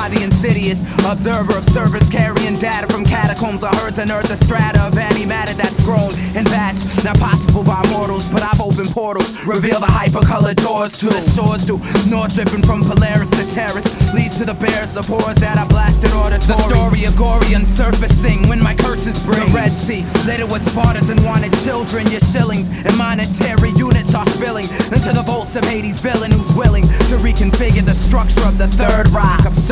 by the insidious observer of servers carrying data from catacombs or herds and earth, the strata of antimatter that's grown in vats, not possible by mortals, but I've opened portals, reveal the hypercolored doors to the shores, to north dripping from Polaris to Terrace, leads to the bears of horrors that I blasted auditory. The story of gory unsurfacing when my curses bring the Red Sea, later with Spartans and wanted children, your shillings and monetary units are spilling into the vaults of Hades' villain who's willing to reconfigure the structure of the Third Rock.